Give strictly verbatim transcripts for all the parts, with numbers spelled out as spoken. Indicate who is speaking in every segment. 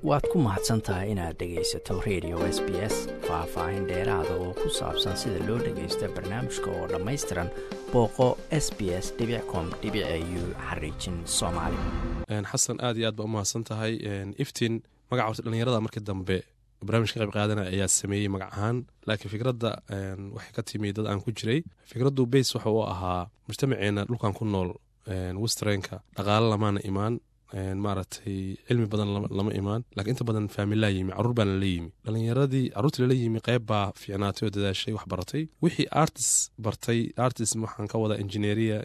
Speaker 1: waad ku mahadsan tahay inaad dhegaysato radio S B S faahfaahin dheeraada oo ku saabsan sida loo dhagaysto barnaamijka oo dhammaystiran booqo s b s dot com dot a u xariijin soomaali.
Speaker 2: xasan aad iyo aad baa u mahadsan tahay. iftiin magaca dhalinyarada markii dambe barnaamijka qayb qaadanaya ayaa sameeyey magac ahaan, laakiin fikradda waxay ka timi dad aan ku jiray. fikraddu base waxa uu ahaa mujtamaceena dhulkan ku nool westernka dhaqaale lamaana imaan, maaragtay cilmi badan lama imaan, laakiin inta badan faamilaa yimi, caruur baana la yimi. dhalinyaradii caruurtii lala yimi qayb baa fiicnaatay oo dadaashay wax baratay. wixii artis bartay, artis waxaan ka wada engineeria,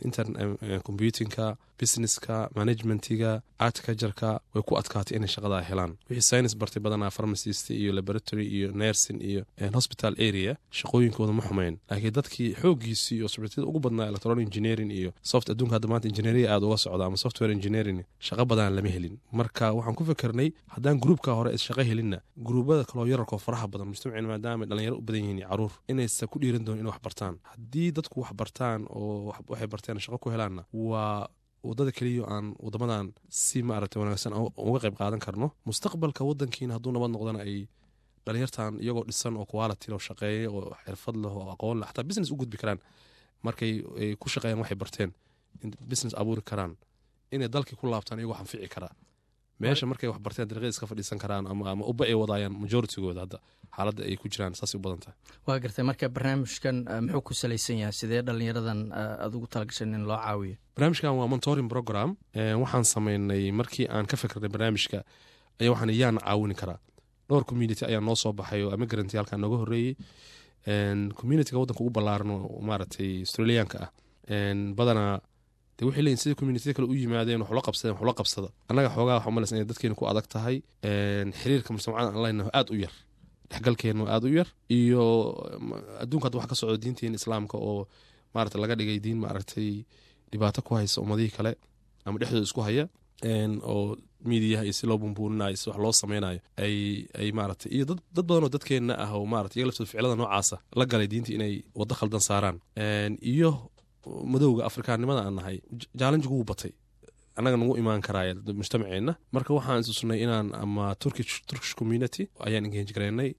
Speaker 2: computingka, businesska, managementiga, articultureka way ku adkaatay inay shaqadaa helaan. wixii science bartay badanaa pharmacist iyo laboratory iyo nursing iyo hospital area shaqooyinkooda ma xumayn, laakiin dadkii xooggiisii iyo subjectada ugu badnaa electronic engineering iyo soft adduunka hadda maanta engineering aad uga socda ama software engineering shaqo badan lama helin. marka waxaan ku fikirnay haddaan gruubka hore is shaqo helinna gruubada kaloo yararkoo faraha badan mujtamaceen maadaama dhalinyaro u badan yihiin caruur inaysa ku dhiiran doon inay wax bartaan. haddii dadku wax bartaan oo waxay barteen shaqo ku helaanna waa wadada keliya aan wadamadan si maaragtay wanaagsan uga qayb qaadan karno. mustaqbalka wadankiina hadduu nabad noqdana ay dhalinyartan iyagoo dhisan oo quality loo shaqeeya oo xirfad leh oo aqoon leh xataa business u gudbi karaan markay ku shaqeeyaan waxay barteen business abuuri karaan inay dalkii ku laabtaan iyagoo xanfici karaa. meesha markay wax barteen dariiqada iska fadhiisan karaan ama ama uba ay wadaayaan majoritigooda hadda xaaladda ay ku jiraan saas u badan tahay.
Speaker 1: waa gartay. marka barnaamijkan muxuu ku salaysan yahay? sidee dhalinyaradan aad ugu talagashan in loo caawiyo?
Speaker 2: barnaamijkan waa mentoring program. waxaan sameynay markii aan ka fikirnay barnaamijka ayaa waxaan yaan caawin karaa. dhowr community ayaa noo soo baxay oo immigrant halkan nooga horreeyey. communityga waddanka ugu ballaaran oo maaragtay australiyaanka ah badanaa de waxay leeyihin sida communitida kale u yimaadeen wax ula qabsadeen wax ula qabsada. annaga xoogaa waxa umalaysan inay dadkeena ku adag tahay. xiriirka mujtamacada online aad u yar, dhexgalkeena aad u yar, iyo adduunka hadda wax ka socdo diinteena islaamka oo maaragtay laga dhigay diin maaragtay dhibaato ku haysa ummadihii kale ama dhexdooda isku haya, oo miidiyaha iyo si loo bumbuurinayo si wax loo sameynayo ay ay maaragtay iyo dad dad badan oo dadkeena ah oo maaragtay iyaga laftooda ficilada noocaasa la galay diinta inay waddo khaldan saaraan. iyo madowga afrikaannimada aan nahay jaalanjigu wuu batay annaga nagu imaan karaaya mujtamaceenna. marka waxaan isusnay inaan ama turkish turkish community ayaan engage garaynay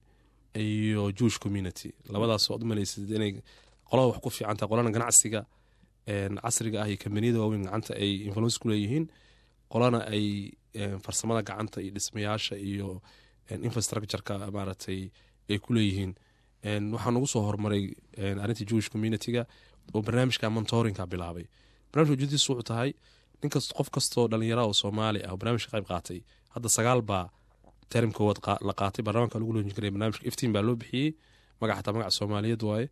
Speaker 2: iyo Jewish community, labadaas oo dumalaysid inay qolada wax ku fiican tahay, qolana ganacsiga casriga ah iyo kambaniyada waaweyn gacanta ay influence ku leeyihiin, qolana ay farsamada gacanta iyo dhismayaasha iyo infrastructureka maaragtay ay ku leeyihiin. waxaan ugu soo horumaray arrintii Jewish community-ga oo barnaamijka mentoringka bilaabay. barnaamijka ujeedadiisu wuxuu tahay ninkas qof kastoo dhalinyaro oo Soomaali ah oo barnaamijka qayb qaatay, hadda sagaal baa termkood la qaatay, barnaamijka lagu loojin karay barnaamijka iftiin baa loo bixiyey, magaca xataa magaca Soomaaliyeed waaye.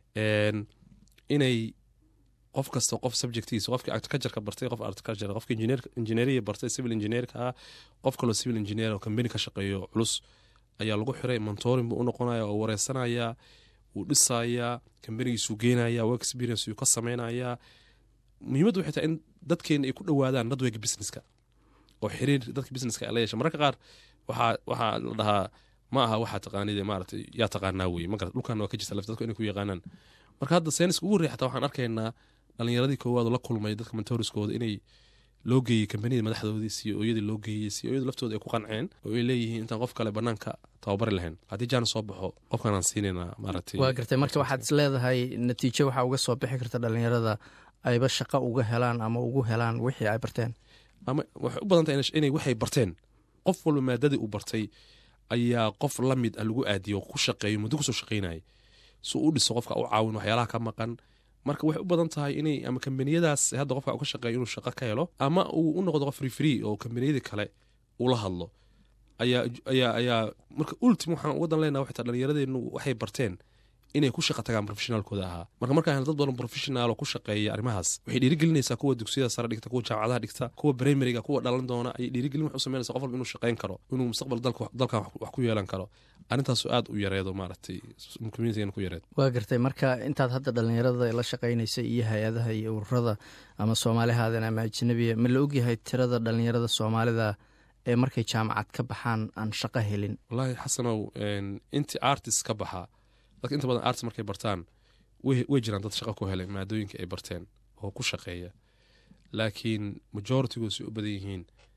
Speaker 2: inay qof kasta qof subjectiisa, qofkii architecture bartay, qof architecture, qofkii engineer engineering bartay, civil engineer-ka ah, qof kaloo civil engineer oo company ka shaqeeyo culus ayaa lagu xiray. mentoring buu u noqonaya oo wareysanaya, uu dhisayaa, kambanigiisuu geenaya, work experience uu ka samaynayaa. muhiimaddu waxay tahay in dadkeena ay ku dhowaadaan nadweyga businesska oo xiriir dadka businesska ay la yeesha. mararka qaar waxaa waxaa la dhahaa ma aha waxaa taqaanide maaragtay yaa taqaanaa weye magarad dhulkan waa ka jirta lafta dadku inay ku yaqaanaan. marka hadda sayniska ugu horreeya xataa waxaan arkaynaa dhalinyaradii koowaad oo la kulmay dadka mentoriskooda inay loo geeyey kambaniyada madaxdoodii si ooyadii loo geeyey si ooyadu laftooda ay ku qanceen oo ay leeyihiin intaan qof kale banaanka tababari lahayn haddii jaan soo baxo qofkan aan siinaynaa maaragtay.
Speaker 1: waa gartay. marka waxaad is leedahay natiijo waxaa uga soo bixi karta dhalinyarada ayba shaqo uga helaan ama ugu helaan wixii ay barteen,
Speaker 2: ama waxay u badan tahay inay waxay barteen qof walba maadadii uu bartay ayaa qof la mid ah lagu aadiyo ku shaqeeyo muddo kusoo shaqeynayay si uu dhiso qofka u caawin waxyaalaha ka maqan. marka waxay u badan tahay inay ama kambaniyadaas hadda qofka uu ka shaqeeyo inuu shaqo ka helo ama uu u noqdo qof free free oo kambaniyada kale ula hadlo. ayaa ayaa ayaa marka ultim waxaan wadan leenahay waxay dhalinyaradeenu waxay barteen inay ku shaqo tagaan professionalkooda ahaa. marka markaan dad badan professional oo ku shaqeeya arrimahaas waxay dhiirigelinaysaa kuwa dugsiyada sare dhigta, kuwa jaamacadaha dhigta, kuwa primary-ga, kuwa dhalan doona ay dhiirigelin wax u sameynaysaa qof walba inuu shaqeyn karo, inuu mustaqbal dalka dalkan wax ku yeelan karo. arrintaas aad u yareedo maaragtay community-gan ku yareed.
Speaker 1: waa gartay. marka intaad hadda dhalinyarada la shaqeynaysa iyo hay-adaha iyo ururada ama Soomaalihaadana ama ajnabiga, ma la ogyahay tirada dhalinyarada Soomaalida ee markay jaamacad ka baxaan aan shaqo helin?
Speaker 2: wallaahi xasanow intii artist ka baxaa dadka inta badan artist markay bartaan way jiraan dad shaqo ku helay maadooyinka ay barteen oo ku shaqeeya, laakiin majority-goosi u badan yihiin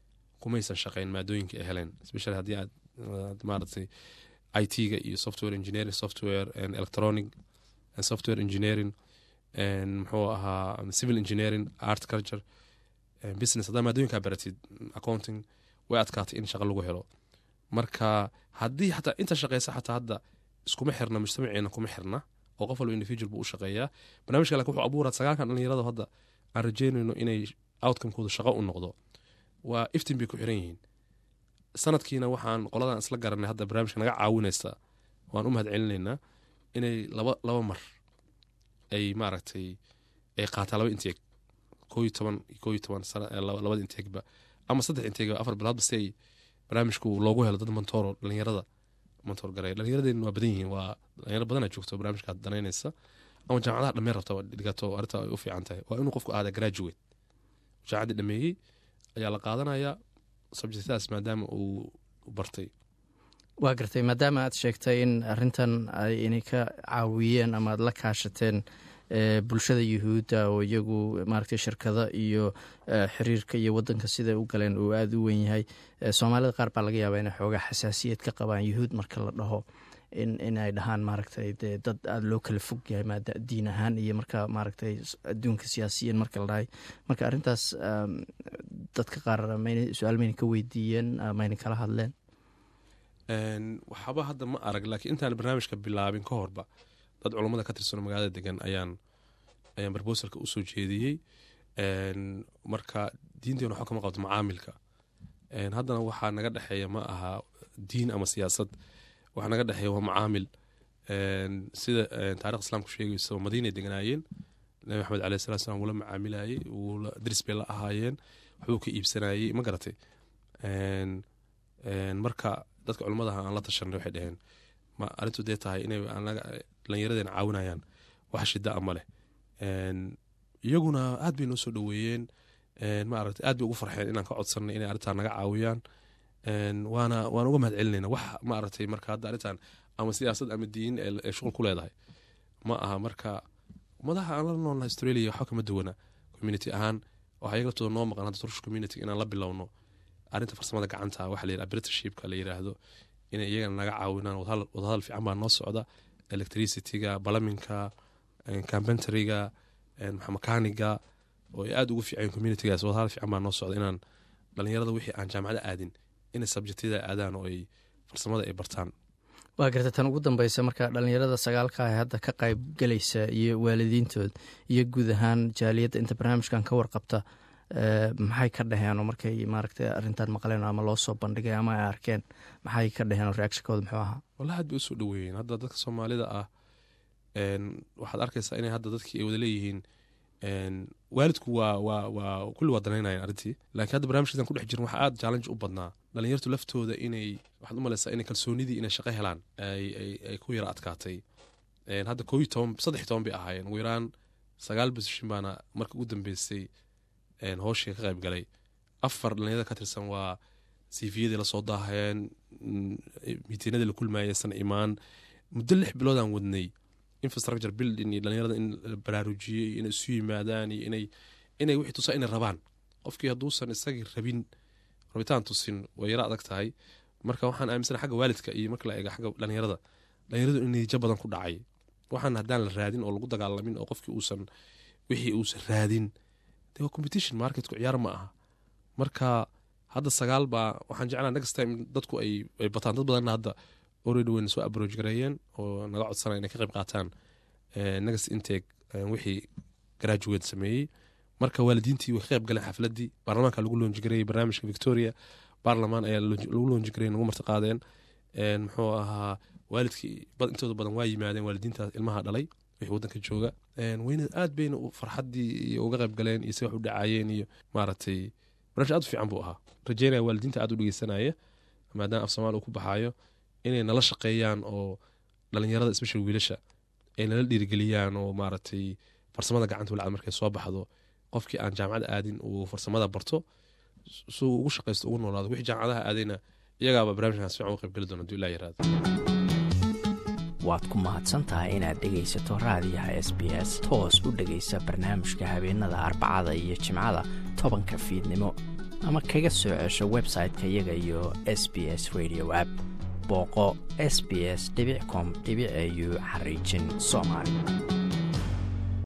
Speaker 2: kumaysan shaqayn maadooyinka ay heleen especially haddii aad maaragtay I T-ga iyo software engineering software and electronic and software engineering and muxuu ahaa civil engineering art culture and business haddaa maadooyinkaa baratid accounting way adkaatay in shaqo lagu helo marka haddii xataa inta shaqeysa xataa hadda iskuma xirna mujtamaceena kuma xirna oo qof walba individual buu u shaqeeyaa barnaamijka laakiin wuxuu abuuraa sagaalkan dhalinyarada hadda aan rajeynayno inay outcome-kooda shaqo u noqdo waa iftiin bay ku xiran yihiin sanadkiina waxaan qoladan isla garanay hadda barnaamijka naga caawinaysa waan u mahad celinaynaa inay laba laba mar ay maaragtay ay qaataa laba inteeg koo iyo toban koo iyo toban sana labada inteegba ama saddex inteegba afar biloodba si ay barnaamijku loogu helo dad mentor dhalinyarada mentor garay dhalinyaradeenna waa badan yihiin waa dhalinyaro badanaa joogto barnaamijka danaynaysa ama jaamacadaha dhammeyn rabta dhigato arrinta ay u fiican tahay waa inuu qofku aada graduate jaamacadii dhameeyey ayaa la qaadanayaa subjectadaas maadaama uu bartay
Speaker 1: waa gartay maadaama aad sheegtay in arrintan ay inay ka caawiyeen ama aad la kaashateen bulshada yuhuudda oo iyagu maaragtay shirkado iyo xiriirka iyo wadanka siday u galeen uu aada u weyn yahay soomaalida qaar baa laga yaabaa inay xoogaa xasaasiyad ka qabaan yuhuud marka la dhaho in inay dhahaan maaragtay dee dad aada loo kala fog yahay maada diin ahaan iyo marka maaragtay adduunka siyaasiyiin marka la dhahay marka arrintaas dadka qaar mayna su-aal mayna ka weydiiyeen mayna kala hadleen
Speaker 2: waxaaba hadda ma arag laakiin intaan barnaamijka bilaabin ka horba dad culummada ka tirsanoo magaalada degan ayaan ayaan barbosalka usoo jeediyey marka diinteena waxaa kama qabto macaamilka haddana waxaa naga dhexeeya ma aha diin ama siyaasad waxaa naga dhexeeya waa macaamil sida taarikh islaamku sheegayso madiinay deganaayeen nabi maxamed alayhi salatu wasalam wula macaamilayey wula diris bay la ahaayeen waxbuu ka iibsanayey ma garatay marka dadka culimmadaha aan la tashanay waxay dhaheen ma arrintu dee tahay inay dhalinyaradeen caawinayaan wax shida ama leh iyaguna aad bay noo soo dhoweeyeen maaragtay aad bay ugu farxeen inaan ka codsanay inay arrintaan naga caawiyaan waana waan uga mahad celinayna wax maaragtay marka hadda arrintaan ama siyaasad ama diin ee shuqul ku leedahay ma aha marka ummadaha aan la noolnahay Australia waxa kama duwana community ahaan waxa iyaga laftooda noo maqan hadda Turkish community inaan la bilowno arrinta farsamada gacanta waxa la yiraahdo apprenticeshipka la yiraahdo inay iyagana naga caawinaan wadahadal fiican baa noo socda electricity-ga balaminka carpentry-ga mechanic-ga oo ay aada ugu fiican community-gaas wadahadal fiican baa noo socda inaan dhalinyarada wixii aan jaamacada aadin inay subjectyada aadaan oo ay farsamada ay bartaan
Speaker 1: waa garta tan ugu dambeysa marka dhalinyarada sagaalka ah hadda ka qayb galaysa iyo waalidiintood iyo guud ahaan jaaliyadda inta barnaamijkan ka warqabta maxay ka dhaheen oo markay maaragtay arrintan maqleen ama loo soo bandhigay ama ay arkeen maxay ka dhaheen oo reactionkooda muxuu ahaa
Speaker 2: wallahi aad bay usoo dhoweeyeen hadda dadka soomaalida ah waxaad arkaysaa inay hadda dadkii ay wada leeyihiin waalidku waa waa waa kulli waa danaynayaan arrintii laakiin hadda barnaamijkiisan ku dhex jirin waxaa aada challenge u badnaa dhalinyartu laftooda inay waxaad u malaysaa inay kalsoonidii inay shaqo helaan ay ay ku yara adkaatay hadda koo iyo toban saddex iyo toban bay ahaayeen ugu yaraan sagaal bishin baana marka ugu dambeysay hooshii ka qayb galay afar dhalinyarada ka tirsan waa cviyadii lasoo daahayeen miitiinadii la kulmaayeysan imaan muddo lix biloodaan wadnay infrastructure building iyo dhalinyarada in la baraarujiyey inay isu yimaadaan iyo inay inay wixii tusaa inay rabaan qofkii hadduusan isagii rabin rabitaan tusin way yara adag tahay marka waxaan aaminsana xagga waalidka iyo marka la eega xagga dhalinyarada dhalinyaradu in natiijo badan ku dhacay waxaan haddaan la raadin oo lagu dagaalamin oo qofkii uusan wixii uusan raadin dee waa competition marketku ciyaar ma aha marka hadda sagaal baa waxaan jeclaa next time dadku ay ay bataan dad badanna hadda already wayna soo approach gareeyeen oo naga codsanaya inay ka qayb qaataan next intake wixii graduate sameeyey marka waalidiintii way ka qayb galeen xafladdii baarlamaanka lagu loonji gareeyey barnaamijka Victoria baarlamaan ayaa lagu loonji gareeyey nagu marti qaadeen muxuu ahaa waalidkii intooda badan waa yimaadeen waalidiintaas ilmaha dhalay wixii waddanka jooga wayna aad bayna farxaddii iyo uga qayb galeen iyo si wax u dhacaayeen iyo maaragtay barnaamij aad u fiican buu ahaa rajeynaya waalidiinta aad u dhegeysanaya maadaama af soomaali uu ku baxaayo inay nala shaqeeyaan oo dhalinyarada especially wiilasha ay nala dhiirigeliyaan oo maaragtay farsamada gacanta walacad markay soo baxdo qofkii aan jaamacada aadin uu farsamada barto suu ugu shaqaysto ugu noolaado wixii jaamacadaha aadayna iyagaaba barnaamijkaas fiican uga qayb geli doona haduu ilaa yaraado
Speaker 1: waad ku mahadsan tahay inaad dhegaysato raadiyaha S B S toos u dhegaysa barnaamijka habeenada arbacada iyo jimcada tobanka fiidnimo ama kaga soo cesho website-ka iyaga iyo S B S Radio app booqo s b s dot com dot a u xariijin Soomaali.